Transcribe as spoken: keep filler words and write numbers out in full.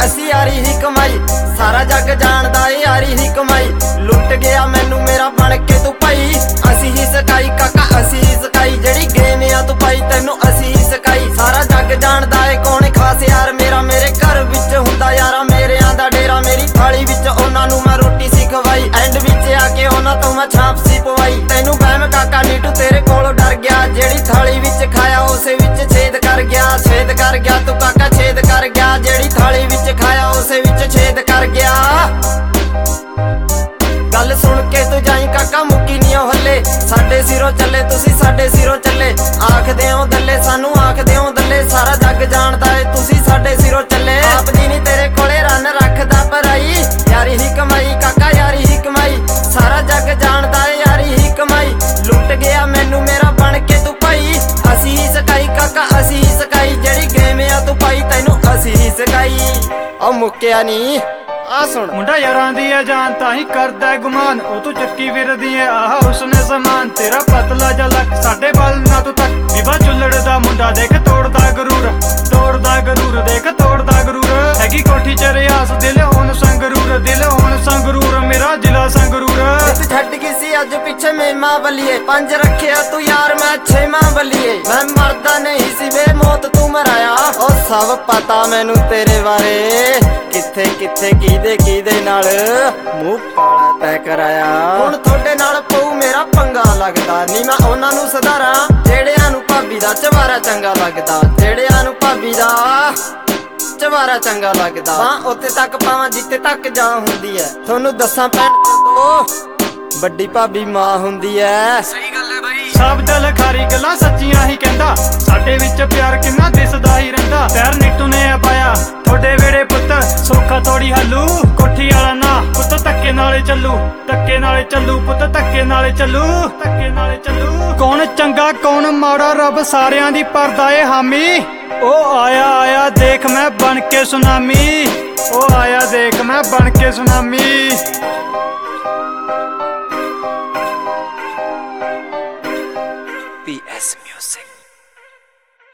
असी यारी ही कमाई, सारा जग जानदा ए यारी ही कमाई। लुट गया मैनू मेरा बन के तू भाई, असी ही सकाई काका असी ही सकाई। जेड़ी गेम आ तू पाई तैनू असी ही सकाई। सारा जग जानदा ए कौन खास यार मेरा, मेरे घर विच हुंदा यारा मेरेयां दा डेरा। मेरी थाली विच उन्हां नू मैं रोटी सी खवाई, एंड विच आके उन्हां तो मैं छाप सी पवाई। तैनू बहम काका नीटू तेरे कोलों डर गया, जेड़ी थाली विच खाया उसे विच छेद कर गया। छेद कर गया तू काका छेद कर गया, जेड़ी थाली विच खाया उसे विच छेद कर गया। गल सुन के तू जाई काका मुक्की नी ओ हले, साडे सिरों चले तुसी साडे सिरों चले। आखदे हो दल्ले सानू आखदे हो दल्ले, सारा जग जानदा ए तुसी साडे सिरों चले। आप जी नी तेरे कोले रन रखदा भराई, यारी ही कमाई काका यारी ही कमाई। सारा जग जानदा ए यारी ही कमाई। लुट गया मैनू मेरा बन के तू भाई, असी ही सकाई काका असी ही सकाई। जेड़ी गेम आ तू पाई तैनू असी ही सकाई। ओ मुक्किया नी आ सुन मुंडा यारां दी है जान ताही करदा है गुमान, ओ तू चक्की फिरदी है आह उसने समान। तेरा पतला जा लक साडे बल ना तू तक, विवा चुल्लड़ दा मुंडा देख तोड़दा गरूर। तोड़दा गरूर देख तोड़दा गरूर, हैगी कोठी च रियास दिल होन संगरूर। दिल होन संगरूर मेरा जिला संगरूर। तू छड्ड गई सी अज पिछे मेमा बलिए, पंज रखिया तू यार मैं छेमा बलिए। मैं मरदा नहीं सी वे मौत तू मराया, ओ सब पता मैनू तेरे बारे। किथे किथे कीदे कीदे नाल मुंह काला तै कराया। हुण थोड़े नाल पऊ मेरा पंगा लगदा नी, मैं उन्हां नू सुधारां जेड़ियां नू भाबी दा चवारा चंगा लगदा। जेड़ियां नू भाबी दा चवारा चंगा लगदा, हां उत्थे तक पावां जिथे तक जा हुंदी है। थोनू दस्सां भैण दो बड्डी भाबी मां हुंदी है। सही गल है भाई, सब दिल खारी गल्लां सच्चियां ही कहंदा। साडे विच प्यार किन्ना दिसदा ही रहिंदा। पैर नीटू ने पाया थोड़े वेड़े पुत्त, सौखा थोड़ी हल्लू कोठी वाला ना। पुत्त धक्के नाले चलू धक्के नाले चलू, पुत्त धक्के नाले चलू धक्के नाले चलू। कौन चंगा कौन माड़ा रब सारियां दी भरदा ए हामी। ओ आया आया देख मैं बन के सुनामी, ओ आया देख मैं बन के सुनामी।